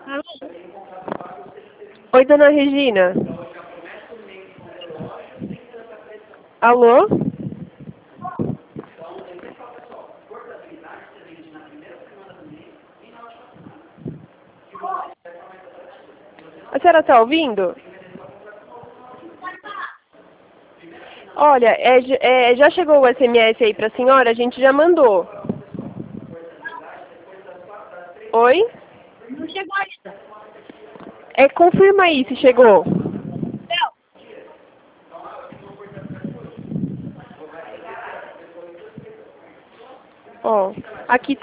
Oi, dona Regina. Alô? A senhora está ouvindo? Olha, já chegou o SMS aí para a senhora? A gente já mandou. Oi? Não chegou ainda. Confirma aí se chegou. Não. Ó, aqui tá.